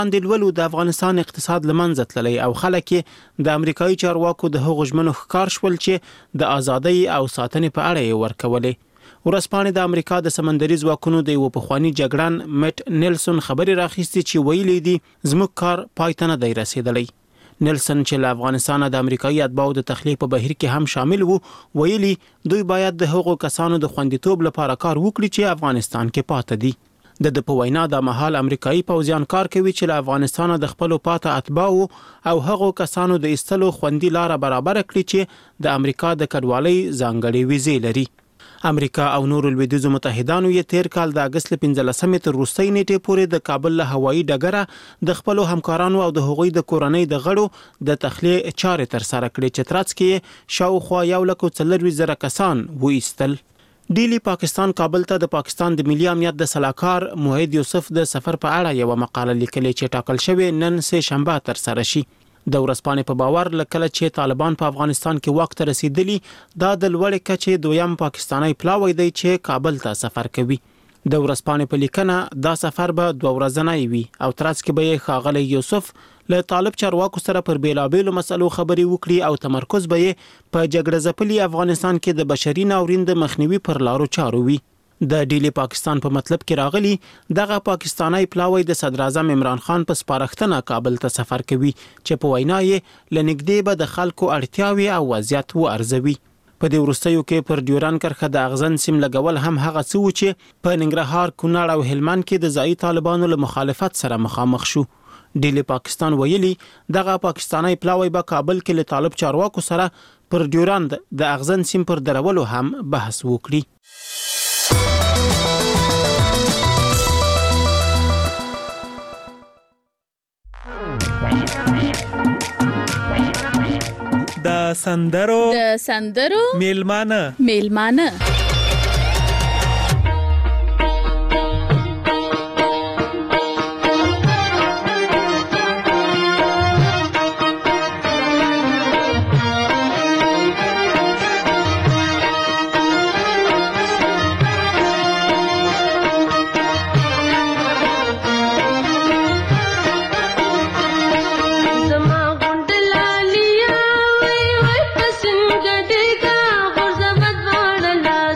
د لولو د افغانستان اقتصاد لمنځه تللی او خلک د امریکایي چارواکو د هغو ژمنو ښکار شول چې د ازادۍ او ساتنې په اړه یې ورکولې. ورځپاڼې د امریکا د سمندري ځواکونو د یو پخواني جګړن میټ نیلسون خبرې راخیستې چې ویلي دي زموږ کار پای ته نه دی رسیدلی. نیلسون چې له افغانستان د امریکایي اتباعو د تخلیق په بهیر کې هم شامل وو ویلي دوی باید د هغو کسانو د خوندیتوب لپاره کار وکړي چې افغانستان کې پاتې دي. د په وینا د مهال امریکایي پوځیان کار کوي چې له افغانستان د خپل پاته اتباعو او هغو کسانو د ایستلو خوندي لار برابر کړي چې د امریکا د کډوالۍ ځانګړي ویزې لري. امریکا او نورو لویدیځو متحدانو یې تیر کال د اگست 15 تر وروستۍ نیټې پورې د کابل له هوایي ډګره د خپل همکارانو او د هغوی د کورنۍ د غړو د تخلیه چارې تر سره کړې چې ترڅ کې شاوخوا 140,000 کسان وایستل. ډیلی پاکستان کابل ته د پاکستان د ملي امنیت د سلاکار موحد یوسف د سفر په اړه یو مقاله لیکلې چې ټاکل شوی نن سه شنبه تر سره شي. د ورځپاڼې په باور لکه چې طالبان په افغانستان کې وخت رسیدلی دا د لوړې کچې دویم پاکستانی پلاوی دی چې کابل ته سفر کوي. د ورځپاڼې په لیکنه دا سفر به 2 ورځنی وي او ترڅ کې به ښاغلی یوسف له طالب چارواکو سره پر بیلابېلو مسلو خبرې وکړي او تمرکز به په جګړه ځپلي افغانستان کې د بشري ناورین د مخنیوي پر لارو چارو وي. د ډیلی پاکستان په مطلب کې راغلی دغه پاکستانی پلاوی د صدر اعظم عمران خان په سپارښتنه کابل ته سفر کوي چې په وینا یې لنګدې به د خلکو اړتیاوي او وضعیت وارزوي. په دې وروستیو کې پر ډیوران کرښه د اغزن سیم لګول هم هغه څه و چې په ننګرهار، کونړ او هلمند کې د ځایي طالبانو له مخالفت سره مخامخ شو. ډیلی پاکستان ویلي دغه پاکستانی پلاوی به کابل کې له طالب چارواکو سره پر ډیوران د اغزن سیم پر درولو هم بحث وکړي. د سندرو میلمانه زما غوندلالیه وای پسنګ دې کا غرزبت وړلا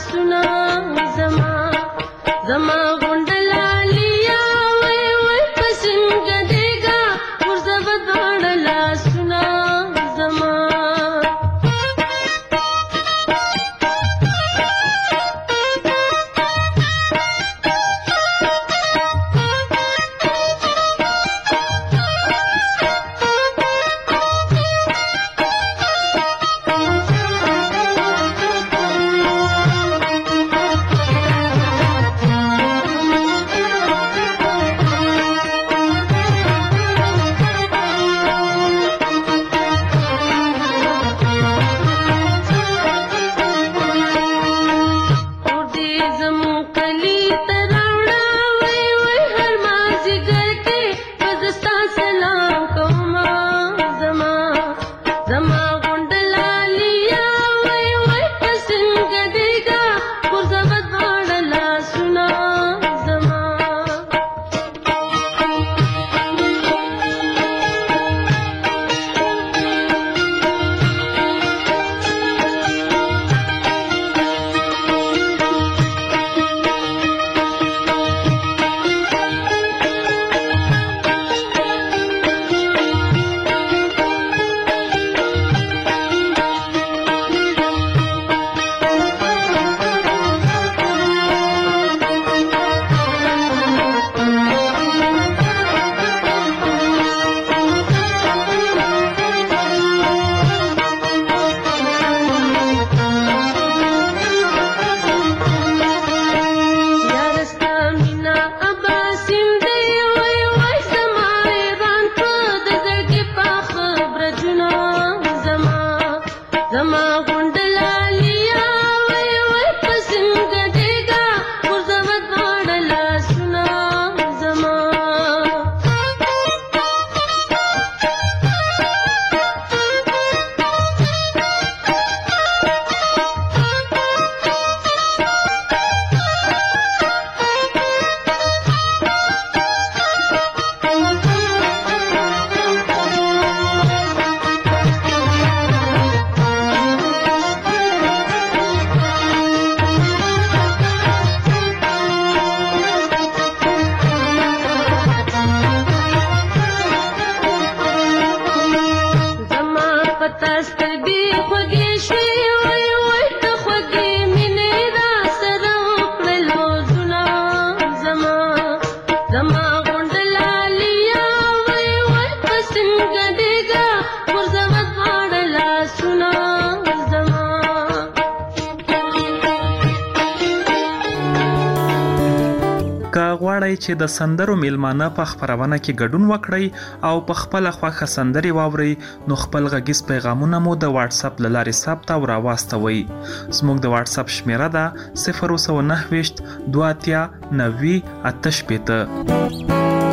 چې د سندرو میلمانه په خبرونه کې ګډون وکړي او په خپل خوښه سندري واوري نو خپل غږیز پیغامونه مو د واتس اپ لارې ثبت او راوستوي. زموږ د واتس اپ شمیره ده 029 290 88.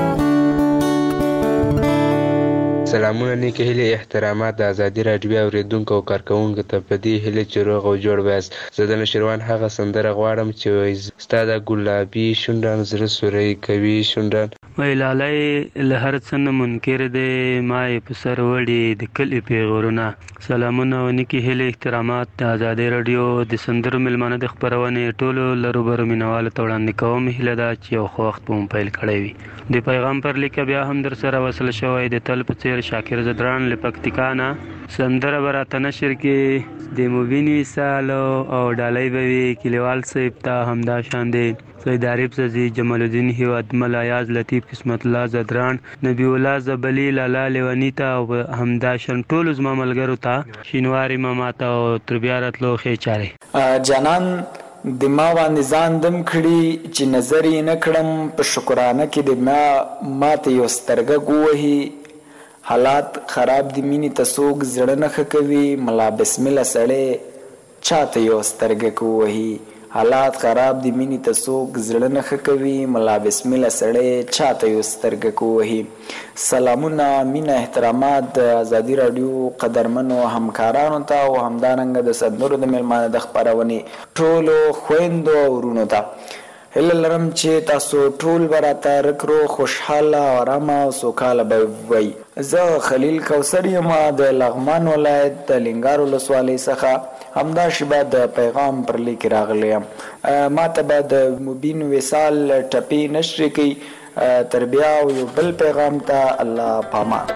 سلامونه نیکه هیله احترامات د ازادي راډیو اوریدونکو او کارکونکو ته په دې هیله چې روغ او جوړ وایاست. زه د نشروان هغه سندره غواړم چې ستا د ګلابي شونډان زړه سوری کوي شونډان وای لالی له هر څه نه منکر دی ما یې په سر وړي د کلي پیغورونه. سلامونه او نیکه هیله احترامات د ازادي راډیو د سندرو میلمانه د خبرونې ټولو لروبرو مینوالو ته وړاندې کوم. هیله ده چې یو ښه وخت به مو پیل کړی وي. د پیغام پر لیکه بیا هم در سره وصل شوی د تل په څیر شاکر زدران لپکتیکانا سندره براته نشر کې د مبین وصال او ډالۍ بوي کلیوال صاحب ته همدا شان دي سید عارف زی جمال الدین هیواد ملایاز لطیف قسمت الله زدران نبی الله زبلی لالا لیونیتا او همدا شان ټول زما ملګرو ته شینواری ماما ته او تربیارتلو خې چاره جانان د ما باندې ځان دم کړي چې نظر یې نه کړم په شکرانه کې د ما ته یو سترګه ګوهي حالات خراب دی مینې ته څوک زړه نه ښه کوي ملا بسمله سړی چاته یو سترګه کوهي حالات خراب دی مینې ته څوک زړه نه ښه کوي ملا بسمله سړی چاته یو سترګه کوهي. سلامونه مینه احترامات د ازادي راډیو قدرمنو همکارانو ته او همدارنګه د سندرو د میلمانه د خپرونې ټولو خویندو او ورونو ته. هیله لرم چې تاسو ټول به راته رکرو خوشحاله ارامه او سوکاله به وئ. زه خلیل کوثر یم د لغمان ولایت د لنګار ولسوالۍ څخه همدا شیبه د پیغام پر لیک راغلی یم. ما ته به د مبین وصال ټپې نشر کوي تر بیا یو بل پیغام ته الله پامان.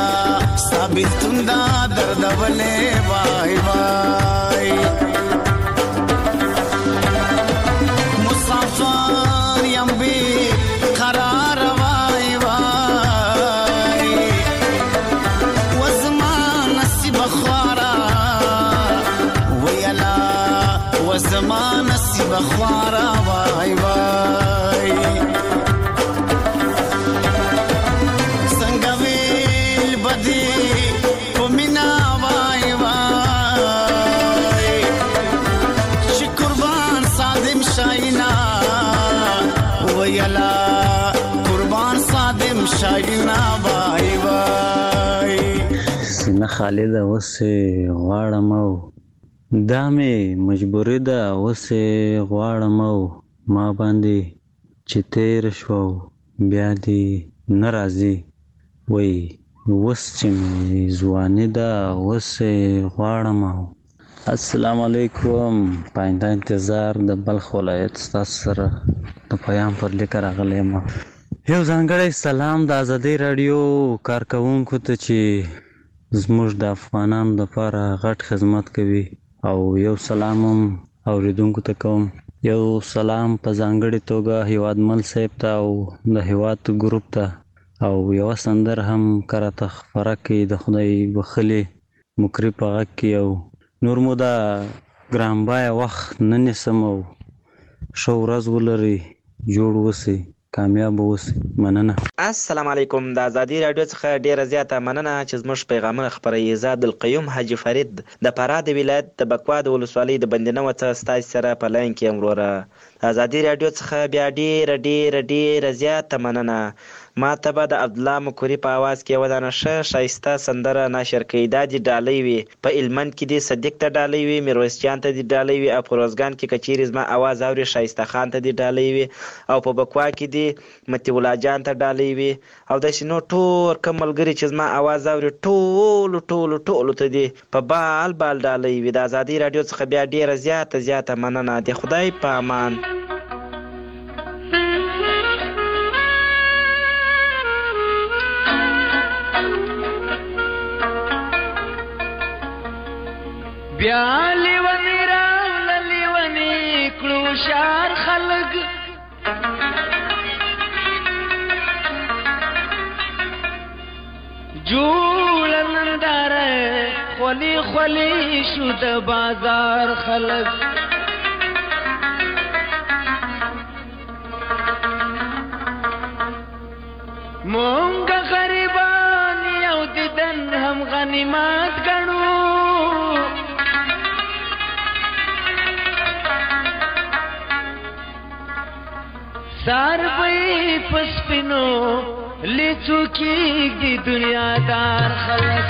ثابت تندا دردولې وای وای مسافر یم بی قرار وای وای وزما نصیب خوارا ویلا وزما نصیب خوارا وای وای څنګه ویل بدی کومینا وای وای چې قربان صادم شاینا ویلا قربان صادم شاینا وای وای سینه خالده وسه غواړم او دا مې مجبوري ده وسه غواړم او ما باندې چې تیر شو بیا دې نه راځي وای وس چې مې ځواني ده وسه غواړم او السلام علیکم پاینده انتظار د بلخ ولایت ستاسو سره د پیام پر لیک راغلی یم یو ځانګړی سلام د ازادۍ راډیو کارکوونکو ته چې زموږ د افغانانو لپاره غټ خدمت کوي او یو سلام هم اوریدونکو ته کوم یو سلام په ځانګړې توګه هیوادمل صاحب ته او د هیواد ګروپ ته او یو سندر هم کراته خبره کوي د خدای بخلي مکری په غږ کې او نور مو دا ګرانبایه وخت نه نیسم او ښه ورځ ولرئ جوړ اوسئ کامیاب اوسئ مننه السلام علیکم د ازادي راډیو څخه ډیره زیاته مننه چې زموږ پیغامونه خپروي زه عبدالقیوم حاجي فرید د فراه د ولایت د بکوا د ولسوالۍ د بندنوه څخه ستاسو سره په لاین کې یم وروره ازادي راډیو څخه بیا ډیره زیاته مننه ما ته به د عبدالله مکوري په اواز کې یوه دانه ښه ښایسته سندره ناشر کوي دا دې ډالۍ وي په هلمند کې دې صدیق ته ډالۍ وي میرویس جان ته دې ډالۍ وي او په روزګان کې که چیرې زما اواز اوري ښایسته خان ته دې ډالۍ وي او په بکوا کې دې متي الله جان ته ډالۍ وي او داسې نور ټول کوم ملګري چې زما اواز اوري ټولو ته دې په بال ډالۍ وي د ازادي راډیو څخه بیا ډیره زیاته مننه د خدای په امان بیا لیونی راوله لیونی کړو شار خلک جوړه ننداره خولی شو د بازار خلک مونږ غریبان یو دیدن هم غنیمت ګڼو سار بی پسپینو لیچو کیگ دی دنیا دار خلق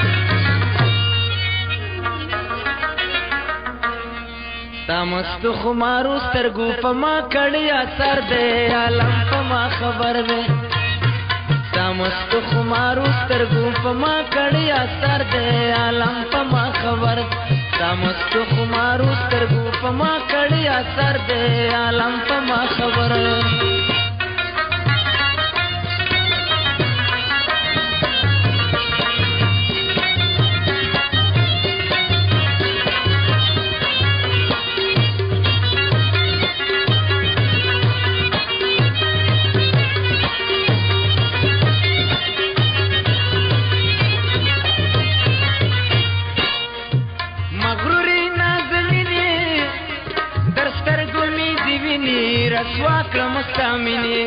تامست خمارو سترگو پا ما کڑی اثر دے عالم پا ما خبر دے تامست خمارو سترگو پا ما کڑی اثر دے عالم پا ما خبر تامست خمارو سترگو پا ما کڑی اثر دے عالم پا ما خبر رسوا کړم ستامینه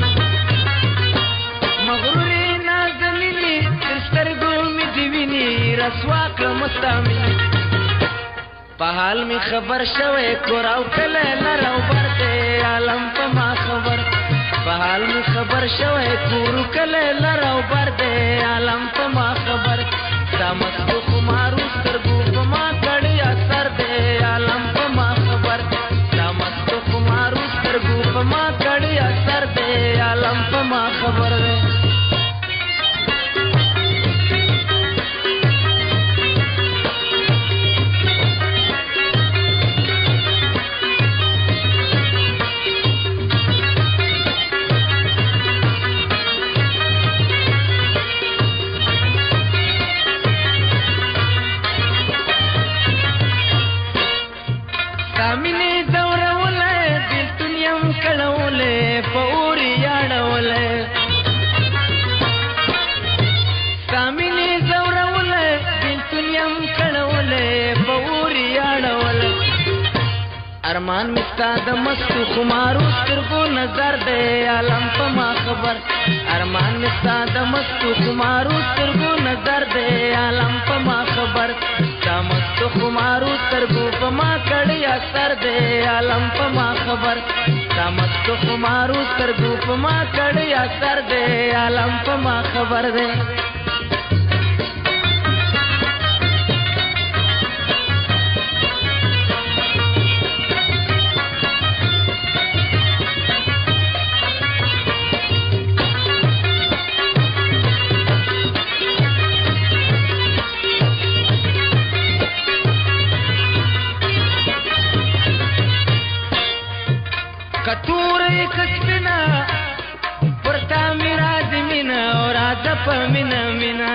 مغروري نازنینه سترګو می دی ویني رسوا کړم ستامینه په حال می خبر شوه کوراو کله لراو برته عالم په ما خبر په حال می خبر شوه کورو کله لراو برته عالم په ما خبر تامست خمارو سترګو په ما کړي اثر دے عالم په ما خبر تامست خمارو سترګو په ما کړي اثر دے عالم په ما خبر یم کړولې په اوري اړولې ارمان مستا د مستو خمارو سترګو نظر دی عالم په ما خبر ارمان مستا د مستو خمارو سترګو نظر دی عالم په ما خبر دا مستو خمارو سترګو په ما کړی اثر دی عالم په ما خبر دا مستو خمارو سترګو په ما کړی اثر دی عالم په ما خبر دی کتوری کسبنا پرتا میرا زمینا اور آدپ مینا مینا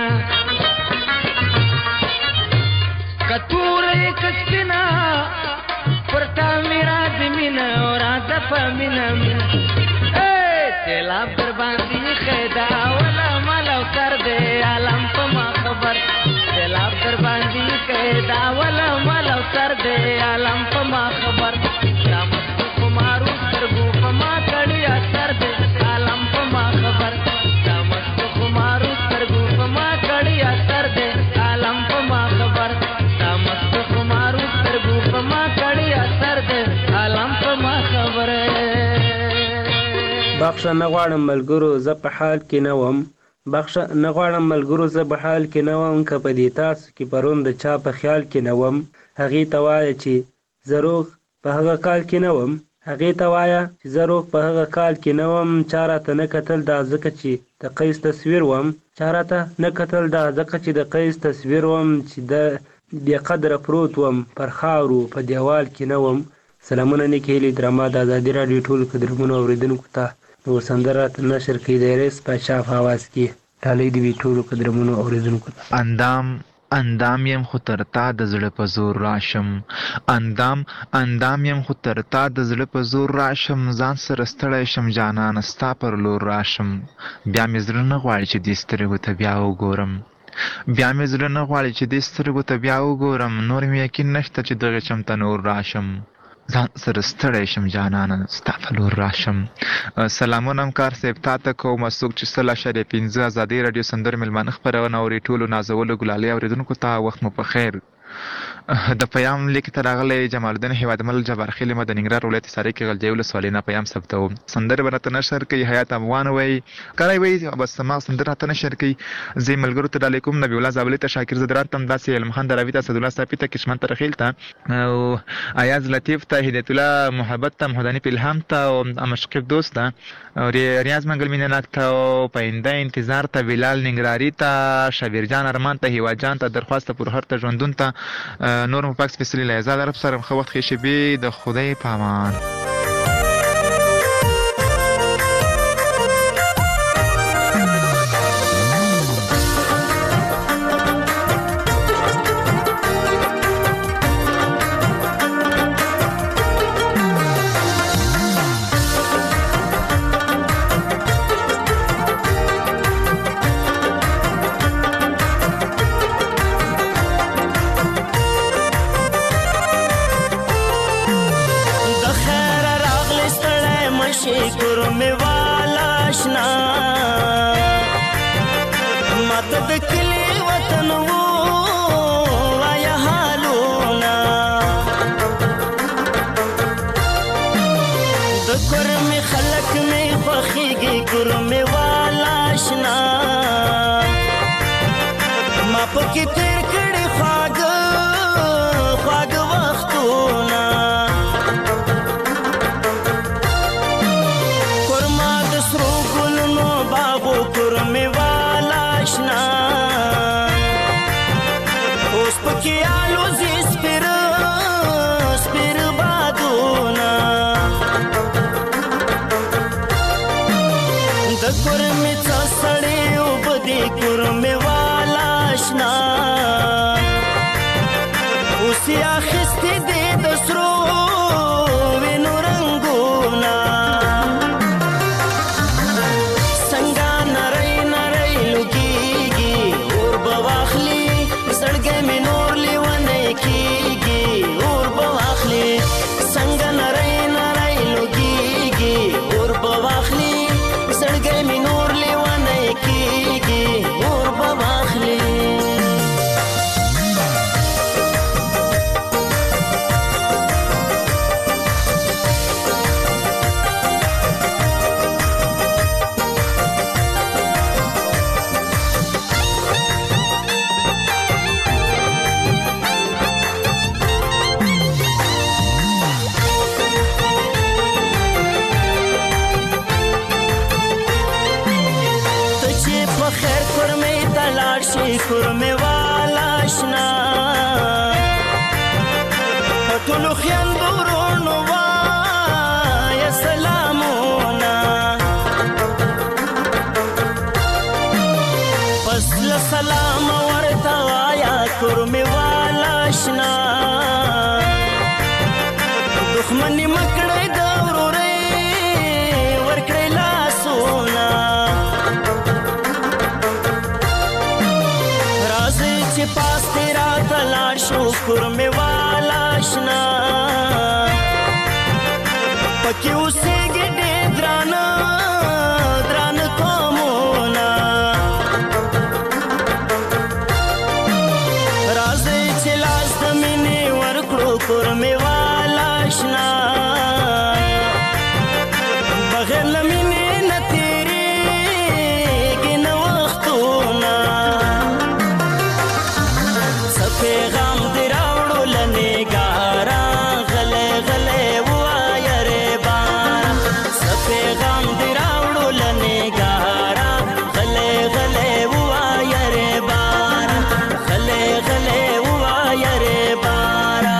کتوری کسبنا پرتا میرا زمینا اور آدپ مینا مینا سیلاب در باندی خیدا ولا مالو سر دے عالم پا ما خبر سیلاب در باندی خیدا ولا مالو سر دے عالم پا ما خبر دامستو خمارو سترگو پا ما کڑی اثر دے عالم پا ما خبر دامستو خمارو سترگو پا ما کڑی اثر دے عالم پا ما خبر دامستو خمارو سترگو پا ما کڑی اثر دے عالم پا ما خبر بخښه نه غواړم ملګرو زه په حال کې نه وم بخښه نه غواړم ملګرو زه په حال کې نه وم که په دې تاسو کې پرون د چا په خیال کې نه وم هغې ته وایه چې زه روغ په هغه کال کې نه وم هغې ته وایه چې زه روغ په هغه کال کې نه وم چا راته نه کتل دا ځکه چې د قیس تصویر وم چا راته نه کتل دا ځکه چې د قیس تصویر وم چې د بې قدره پروت وم پر خاورو په دیوال کې نه وم سلامونه نیکې هیلې ډرامه د ازادي راډیو ټولو قدرمنو اورېدونکو ته نو سندره نشر کوي د ریس پاچا په اواز کې ډالۍ دې وي ټولو قدرمنو اورېدونکو ته اندام یم خو تر تا د زړه په زور راشم اندام یم خو تر تا د زړه په زور راشم ځان سره ستړی شم جانانه ستا پر لور راشم بیا مې زړه نه غواړي چې دې سترګو ته بیا وګورم بیا مې زړه نه غواړي چې دې سترګو ته بیا وګورم نور مې یقین نشته چې دغه چم ته نور راشم ځان سره ستړی شم جانانه ستا په لور راشم سلامونه همکار صاحب تا ته کومه څوک چې 3.5 ازادي راډیو سندرو مېلمانه خپرونه اوري ټولو نازولو ګلالي اورېدونکو ته وخت مو په خیر د پیام لیک ته راغلی جمال الدین هیوادمل جبارخیل د ننګرهار ولایت حصاري کې غلجی ولسوالۍ نه پیام ثبتوم سندرې به راته نشر کوي حیات افغان وایي کلی وایي بس ما سندره راته نشر کوي زه ملګرو ته ډالۍ کوم نبي الله زابلي ته شاکر زدران ته همداسې علم خان دراوي ته اسدالله صافي ته کشمن ته رخیل ته او ایاز لطیف ته هدایت الله محبت ته محمداني الهام ته او مشقب دوست ته او ریاض منګل مینناک ته او پاینده انتظار ته بلال ننګرهاري ته شبیر جان ارمان ته هیوا جان ته درخواست پر هر ته ژوندون ته نور مو پاک سپیڅلي لایزاد عرب سره مخه وخت ښې شبې د خدای په امان زړګی مې نو کورمې والا اشنا ټولو خویندو ورونو وایه سلامونه پس له سلام ورته وایه کورمې والا اشنا دښمني مه کړئ د ورورۍ ورکړئ لاسونه راځئ چې پاس دې راته لاړ شو کورمې والا اشنا پکې اوسېږي ډېر درانه درانه قومونه راځئ چې لاس د مینې ورکړو کورمې والا اشنا بغیر له مینې نه تېرېږي نه وختونه څه پیغام دې راوړو له نګاره غلی غلی ووایه ریباره څه پیغام دې راوړو له نګاره غلی غلی ووایه ریباره غلی غلی ووایه ریباره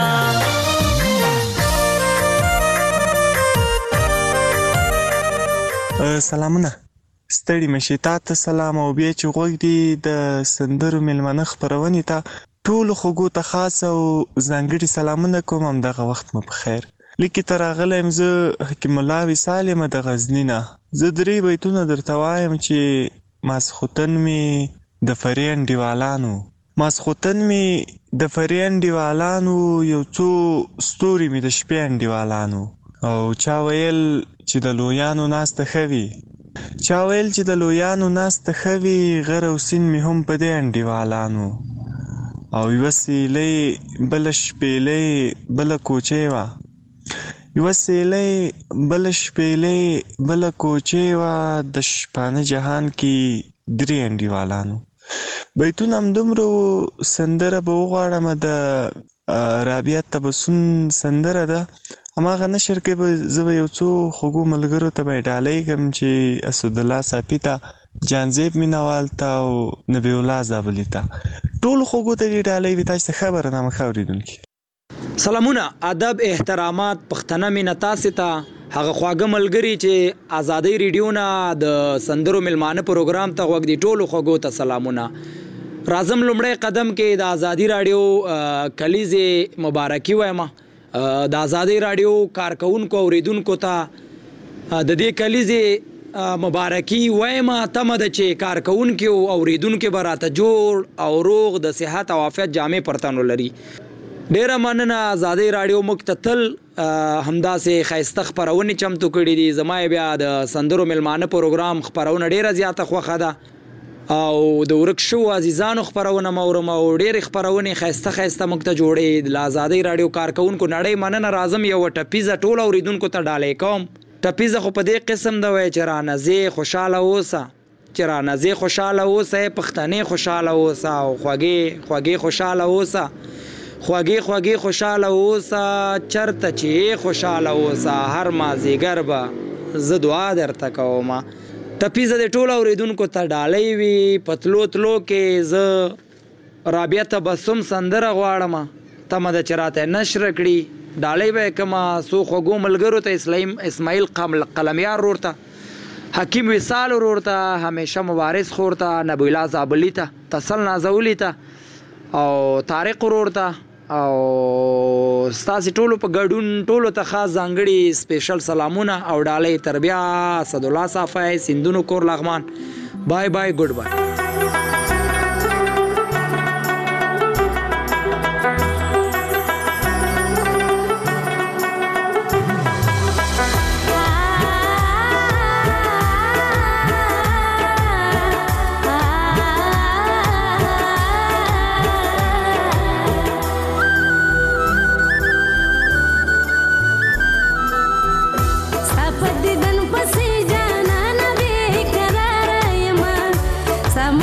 سلامونه ستړي مشي تا ته سلام او بیا چې غوږ دی د سندرو میلمانه خپرونې ته ټولو خوږو ته خاص او ځانګړي سلامونه کوم همدغه وخت مو په خیر لیکې ته راغلی یم زه حکیم الله وصال یم د غزني نه زه 3 بیتونه درته وایم چې ماسخوتن مې د فرې انډیوالانو ماسخوتن مې د فرې انډیوالانو یو څو ستوري مې د شپې انډیوالانو او چا ویل چې د لویانو ناسته ښه وي چا ویل چې د لویانو ناسته ښه وي غر او سیند مې هم په دې انډیوالانو او یوه سیلۍ بله شپېلۍ بله کوچۍ وه یوه سیلۍ بله شپېلۍ بله کوچۍ وه د شپانه جهان کې 3 انډیوالانو بیتونه همدومره سندره به وغواړم د رابعه تبسم سندره ده هماغه نشر کې به زه به یو څو خوږو ملګرو ته به یې ډالۍ کړم چې اسدالله صافي ته جانزیب مینوال ته او نبی الله زابلي ته ټولو خوږو ته دې ډالۍ وي تاسو ته خبرنامه ښه اورېدونکي سلامونه ادب احترامات پښتنه مینه تاسو ته هغه خواږه ملګري چې آزادۍ ریډیو نه د سندرو میلمانه پروګرام ته غوږ دي ټولو خوږو ته سلامونه راځم لومړی قدم کې د آزادۍ راډیو کلیزې مبارکي وایم د آزادۍ راډیو کارکونکو اوریدونکو ته د دې کلیزې مبارکي وایم تمه ده چې کارکونکو اوریدونکو به راته جوړ او روغ د صحت او عافیت جامې پرتانو لري ډیره مننه آزادۍ راډیو موږ ته تل همداسې ښایسته خپرونې چمتو کړي دي زما بیا د سندرو میلمانه پروګرام خپرونه ډیره زیاته خوښه ده او د ورک شو عزیزانو خپرونه مورم او ډېرې خپرونې ښایسته ښایسته موږ ته جوړې د آزادۍ راډیو کارکونکو نړۍ مننه راځم یو ټپیزه ټول اوریدونکو ته ډالۍ کوم ټپیزه خو په دې قسم ده وایي چې رانه ځې خوشحاله اوسه چې رانه ځې خوشحاله اوسه پښتنې خوشحاله اوسه او خوږې خوږې خوشحاله اوسه خوږې خوږې خوشحاله اوسه چرته چې خوشحاله اوسه هر مازدیګر به زه دعا درته کوم تپیزه د ټولو اوریدونکو ته ډالۍ وي پتلو تلو کې زه رابعه تبسم سندره غواړم تمه ده چې راته نشر کړي ډالۍ به یې کومه څو خوږو ملګرو ته اسماعیل قلمیار ورور ته حکیم وصال ورور ته همیشه مبارز خور ته نبی الله زابلي ته تسل نازولی ته او طارق ورور ته او ستاسو ټولو په ګډون ټولو ته خاص ځانګړي سپیشل سلامونه او ډالۍ تر بیا اسدالله صافی سیندونو کور لغمان بای بای ګډ بای Sama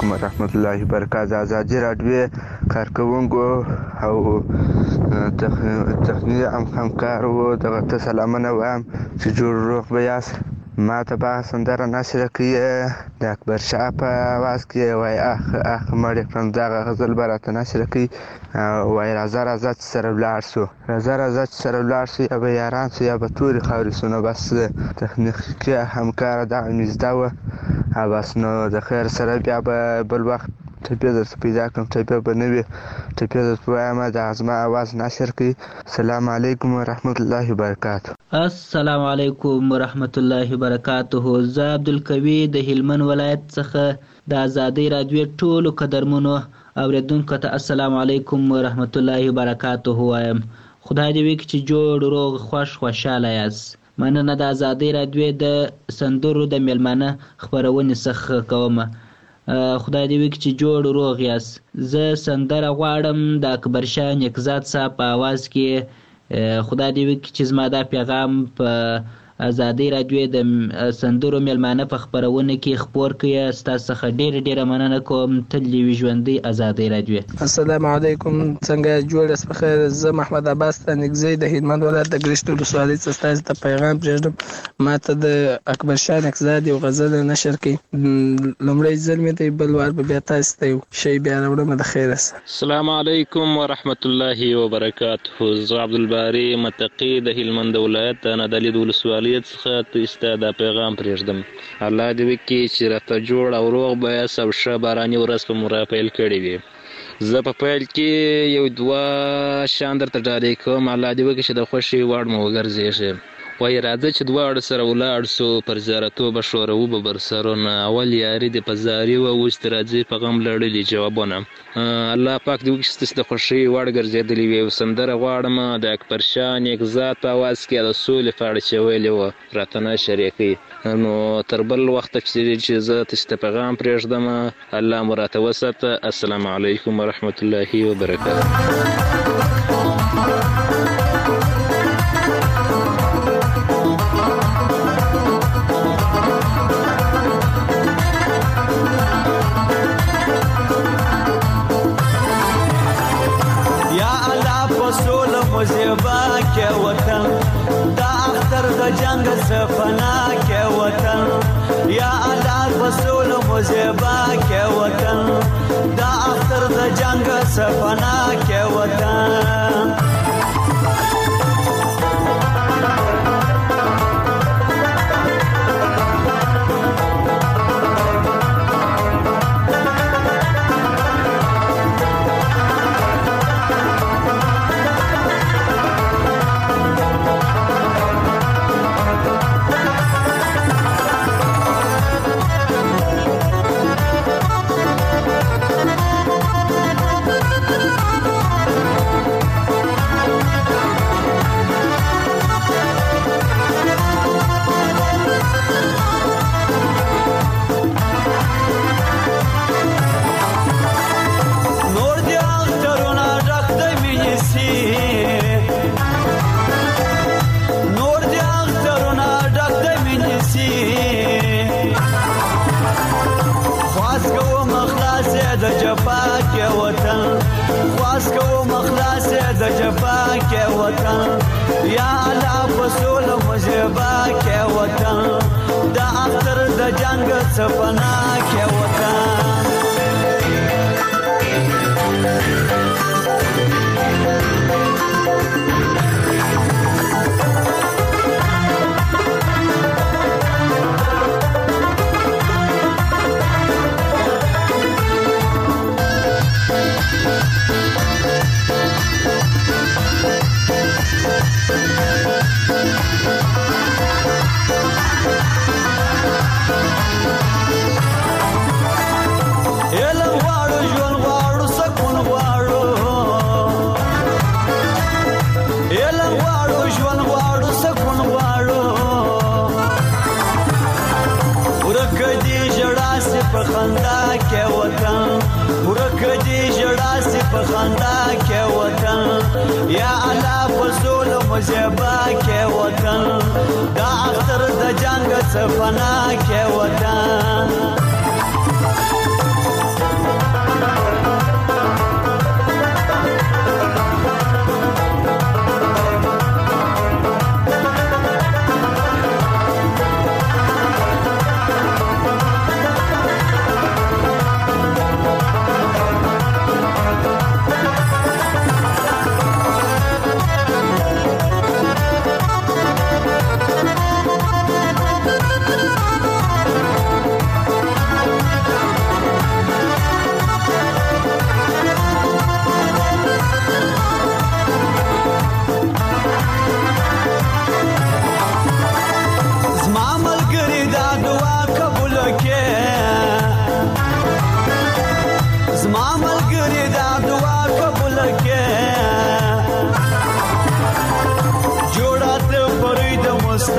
علیکم ورحمت الله وبرکاته. ازادي راډیو کارکونکو او تخنیکي همکارو دغه ته سلامونه وایم چې جوړ روغ به یاست. ما ته به سندره نشره کړي د اکبر شاه په اواز کې وایي اخ مړ کړم، دغه غزل به راته نشره کړي وایي راځه چې سره ولاړ سو، راځه چې سره ولاړ سو، یا به یاران سو یا به تورې خاورې سو. نو بس تخنیکي همکاره دغه مې زده وه او بس نو د خیر سره بیا به بل وخت ټپې درته پیدا کړم، ټپې به نه وي، ټپې درته وایم دغه زما اواز نشر کړي. السلام علیکم ورحمت الله وبرکاته. السلام علیکم ورحمت الله وبرکاته. زه عبدالقوي د هلمند ولایت څخه د ازادۍ راډیو ټولو قدرمنو اوریدونکو ته السلام علیکم ورحمت الله وبرکاته وایم. خدای دې وکړي چې جوړ روغ خوشحاله یاست. مننه د ازادۍ راډیو د سندرو د میلمانه خپرونې څخه کوم. خدای دې وکړي چې جوړ روغ یاست. زه سندره غواړم د اکبر شاه نیکزاد صاحب په اواز کې. خدای دې وکړي چې زما دا پیغام په ازادۍ راډیو د سندرو میلمانه په خپرونه کې خپور کړئ. ستاسو څخه ډېره مننه کوم. تل دې وي ژوندۍ ازادۍ راډیو. السلام علیکم، څنګه جوړ یاست؟ بخیر. زه محمد عباس تانکزی د هلمند ولایت د ګرشت ولسوالۍ څخه ستاسو ته پیغام پرېږدم. ما ته د اکبر شاه نیکزاد یو غزل نشر کړي. لومړی ځل مې دی، بل وار به بیا تاسو ته یو شی بیا راوړم. د خیره سره. السلام علیکم ورحمت الله وبرکاته. زه عبدالباري متقي د هلمند ولایت د نادعلي ولسوالۍ څخه ته ستا دا پیغام پرېږدم. الله دې وکړي چې راته جوړ او روغ به یاست او ښه باراني ورځ په مو راپیل کړې وي. زه په پیل کې یو دوه شیان درته ډالۍ کوم. الله دې وکړي چې د خوښې وړ مو وګرځېږي. وایي راځه چې دواړه سره ولاړ سو، پر زیارتو به ښوروو به برسرونه، اول یاري دې په زاري وه، اوس دې راځي په غم لړلي جوابونه. الله پاک دې وکړي چې ستاسې د خوښۍ وړ ګرځېدلې وي. یو سندره غواړم د اکبر شاه نیکزاد په اواز کې د سولې په اړه چې ویلې وه راته نشر یې کړي. نو تر بل وخته چې زه تاسې ته پیغام پرېږدم، الله مو راته وساته. السلام علیکم ورحمت الله وبرکاته. زیبا کې وطن دا اختر د جنگ سفنا کې وطن، یا الله رسول مزیبا کې وطن دا اختر د جنگ سفنا کې وطن. یا الله رسول مزیبا کې وطن دا اختر د جنگ سفنا کې وطن. یا الله فضول مزیبا کې وطن دا اختر د جنگ سفنا کې وطن.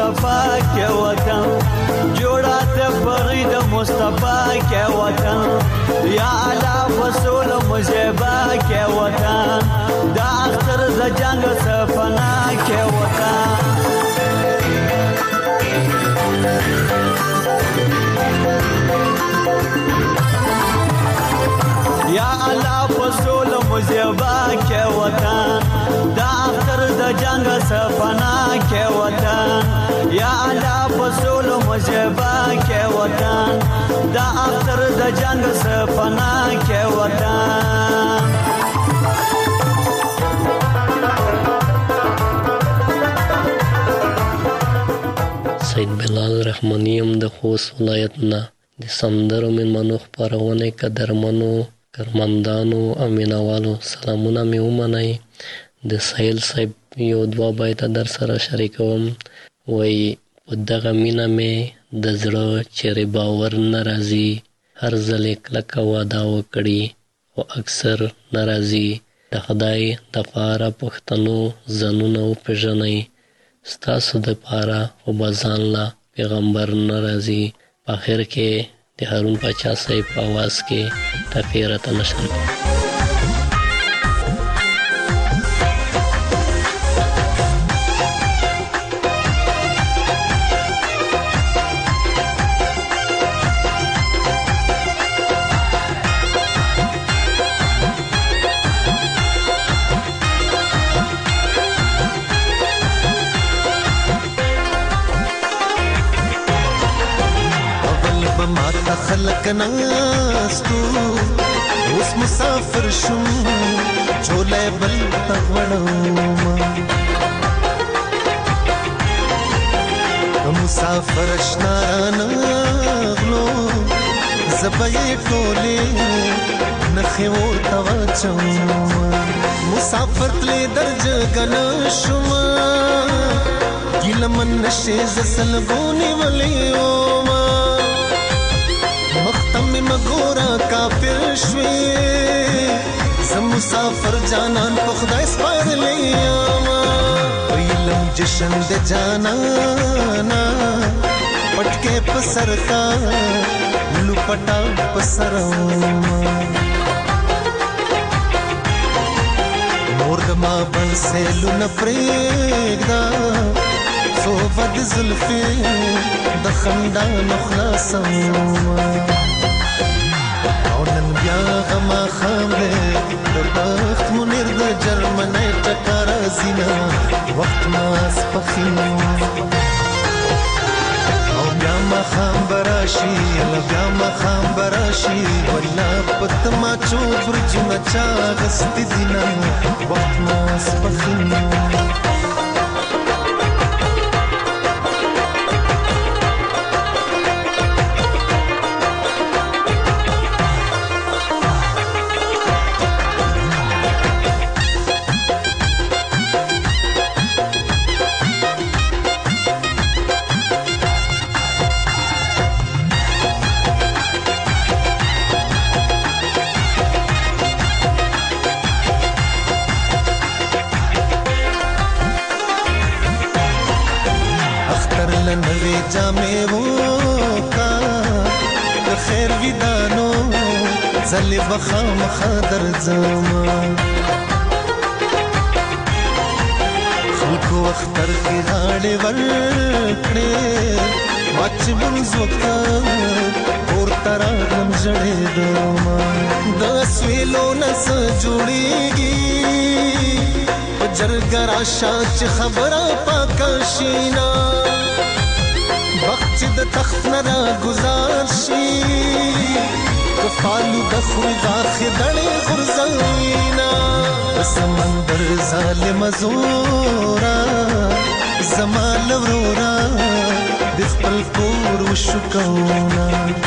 مصطفی کې وطن جوړاته فرید مصطفی کې وطن یا الله رسول مجيبا کې وطن دا اختر د جنگ سفنا کې وطن یا الله رسول مجيبا کې وطن دا اختر د جنگ سفنا کې وطن یا الله رسول مجيبا کې وطن دا اختر د جنگ سفنا کې وطن سید بلال رحمانیم د خوست ولایت نه د سندرو مېلمنو خپرونې قدرمنو کارمندانو او مینوالو سلامونه مې ومنئ د سهیل صاحب یو دوه بیته در سره شریکوم وایي په دغه مینه مې د زړه چیرې باور نه راځي هر ځل یې کلکه وعده وکړي خو اکثر نه راځي د خدای دپاره پښتنو ځانونه وپېژنئ ستاسو دپاره خو به ځان له پیغمبر نه راځي په آخر کې د هارون پاچا صاحب په آواز کې ټپې راته نشر کړي خلق ناستو اوس مسافر شم چولې بل تغړم مسافر اشنا نغلو زبې ټولې نخې ورته واچم مسافر تلې درج غنا شم ګلمن نشه زسل ګونی ولې مختمی مگورا کافر شوی زم مسافر جانان پا خدای سپار لیاما ویلم جشن دے جانانا پٹکے پسر کا لپٹا پسرما موردما بل سے لن پریگ دا صوبت زلفی دخندان اخلاصم اونن بیا غما خامه د بخت منیر د جرمنی ټکر زینا وخت ما سپخین او بیا ما خام براشي ل بیا ما خام براشي ولا پت ما چو برج نچا غست دینا وخت ما سپخین زلی بخام خادر زمان خلکو اختر کی غاڑی ورکڑی ماچ بنز وقتا اور تراغم جڑی دامان دس ویلو نس جوڑی گی جرگر آشاچ خبرہ پاکاشینا وقت د تخت نرا گزار شی کفالو دخوی غاخ دڑی غرزائینا سمندر ظالم زورا زمال ورورا دخپل کور وشکونا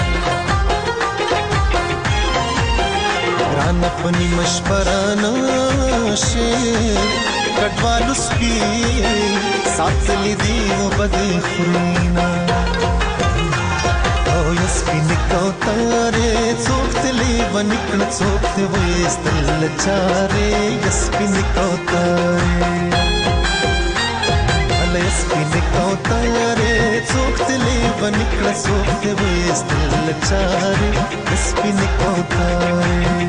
رانا پنی مشپرانا شیر کٹوالو سپی ساتلی دیو بدی خورینا یسپینکو تاره څوکتلی ونکړ څوکت وېستل چاره یسپینکو تاره ول یسپینکو تاره سوخته وستل چارې سپین کوتارې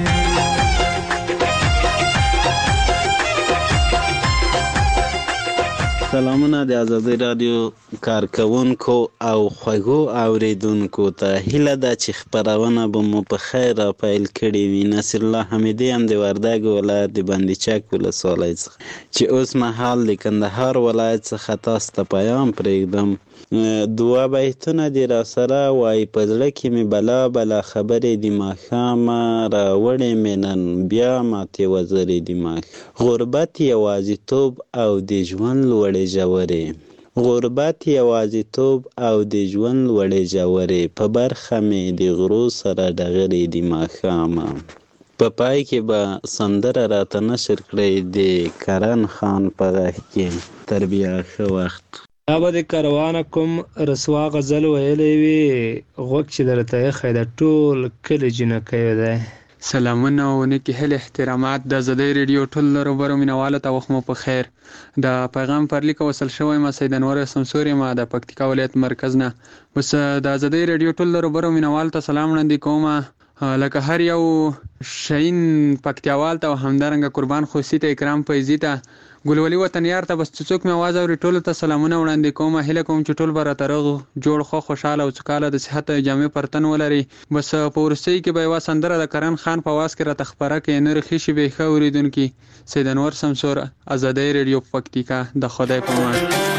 سلامونه د ازادي رادیو کارکونکو او خوږو اوریدونکو ته هیله ده چې خپرونه به مو په خیر را پیل کړې وي. نصر الله حمیدي هم د وردګ ولایت د بندیچک ولسوالۍ څخه چې اوس مهال د کندهار ولایت څخه تاسو ته پیام پرېږدم. دوه بیتونه دې را سره وایي په زړه کې مې بلا خبرې د ماښامه راوړې مې نن بیا ماتې وزرې د ماښ غربت یوازیتوب او د ژوند لوړې ژورې غربت یوازیتوب او د ژوند لوړې ژورې په برخه مې د غرو سره ډغرې د ماښامه. په پای کې به سندره راته نشر کړئ د کرن خان په غږ کې. تر بیا ښه وخت. دا به د کاروانه کوم رسوا غزل ویلی وي غوږ چې درته ایښی د ټول کلي جنکیو دی. سلامونه او نیکې هیلې احترامات د ازادۍ ریډیو ټول روبرو مینوالو ته وخت مو په خیر. د پیغام پر لیک وصل شوی ما سید انور سمسور یم د پکتیکا ولایت مرکز نه. اوس د ازادۍ ریډیو ټول روبرو مینوالو ته سلام وړاندې کوم. لکه هر یو شاهین پکتیاوال ته او همدارنګه قربان خوسي ته اکرام فیضي ته ګلولي وطنیار ته بس څوک مې اواز اوري ټولو ته سلامونه وړاندې کوم. هیله کوم چې ټول به راته روغ جوړ خوشحاله او سوکاله د صحت جامع پرتن ولري. بس په وروستۍ کې به یوه سندره د کرن خان په اواز کې راته خپره کړي. نور ښې شي به ښه اورېدونکي. سید انور سمسور ازادۍ ریډیو پکتیکا د خدای په امان.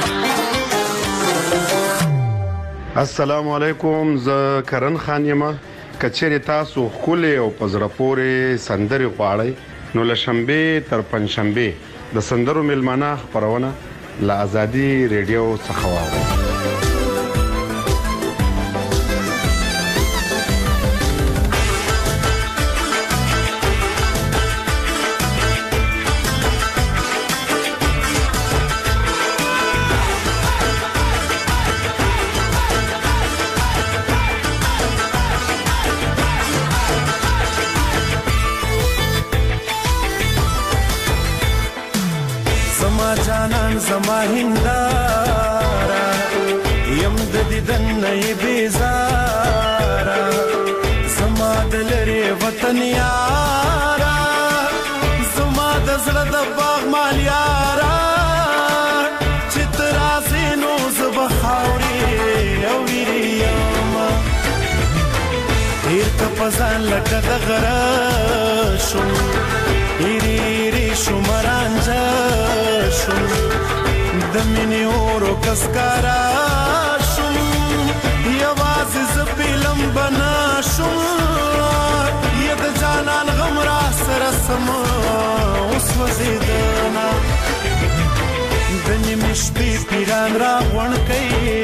السلام علیکم. زه کرن خان یم. که چیرې تاسو ښکلې او په زړه پورې سندرې غواړئ نو له شنبې تر پنجشنبې د سندرو میلمانه خپرونه له ازادي ریډیو څخه واورئ. زما هندارا یم د دیدن نه بیزارا زما د لري وطن یارا زما د زړه د باغ مال یارا چې تر ازینو زب خاوري او ویریما هیر ک پزان لکه د غرا شو ایری شمرانجا شو د مینې اورو کسکارا شم یوازې زه فلم بنا شم یا د جانان غم را سره سم اوس وزیدنا د نیمې شپې پیران را غونډ کوي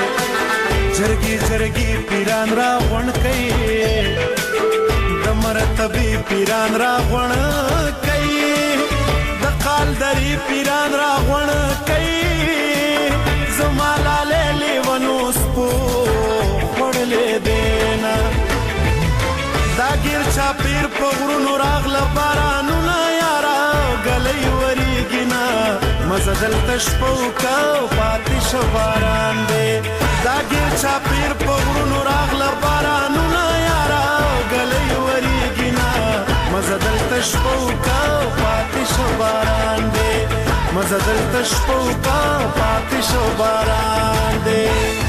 جرګي پیران را غونډ کوي د مرتبې پیران را غونډ کوي د قالدرې پیران را غونډ کوي زما لاله لیونو سپو خړلې دینا دا ګیر چا پیر په غرونو راغله بارانونه یارا غلې وریګینا مزه دلته شپو کا پاتې شو باران دی دا ګیر چا پیر په غرونو راغله بارانونه یارا غلې وریګینا مزه دلته شپو کا پاتې شو باران دی مزه دلته شپو کا پاتې شو باران دی